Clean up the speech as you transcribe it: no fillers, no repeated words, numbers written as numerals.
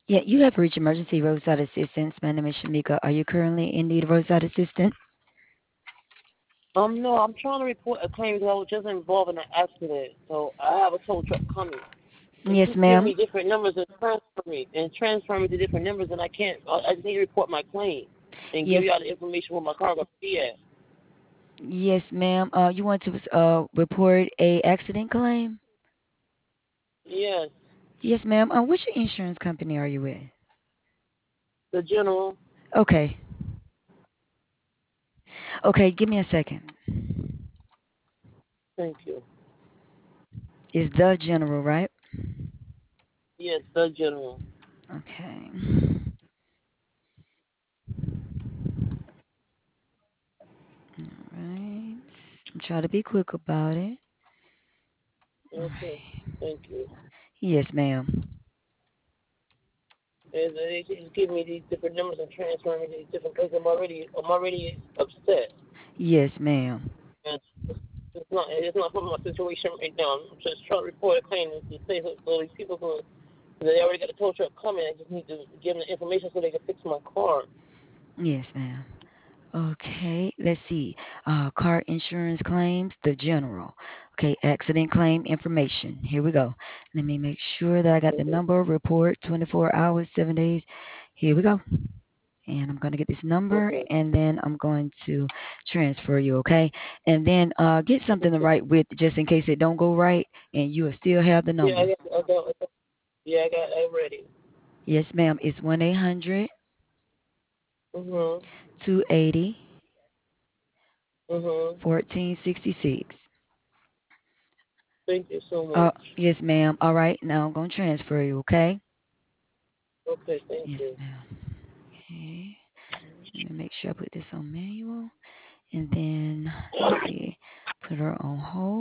Yeah, you have reached emergency roadside assistance. My name is Shamika. Are you currently in need of roadside assistance? No, I'm trying to report a claim because I was just involved in an accident. So I have a tow truck coming. It Yes, keeps giving ma'am. me different numbers and transfer me to different numbers, and I can't. I just need to report my claim and give Yes, y'all the information where my car gonna be at. yes, ma'am. You want to report a accident claim? Yes, Yes, ma'am. Which insurance company are you with? the general. Okay. Okay, give me a second. Thank you. It's the general, right? Yes, the general. Okay. All right. Try to be quick about it. All Okay. right. Thank you. Yes, ma'am. And they keep giving me these different numbers and transferring me to these different places. I'm already upset, Yes, ma'am. and it's not from my situation right now. I'm just trying to report a claim to say so these people can. They already got the tow truck coming. I just need to give them the information so they can fix my car. Yes, ma'am. Okay, let's see. Car insurance claims, the general. Okay, accident claim information. Here we go. Let me make sure that I got the Okay. number, report, 24 hours, 7 days. Here we go. And I'm going to get this number Okay. and then I'm going to transfer you, okay? And then get something to Okay. write with just in case it don't go right and you will still have the Yeah, number. yeah, I'm ready. Yes, ma'am. It's 1-800 Mhm. 280 Mhm. 1466. Thank you so much. Yes, ma'am. All right, now I'm going to transfer you, okay? Okay, thank Yes, you. ma'am. Okay. Let me make sure I put this on manual. And then, let's see, put her on hold.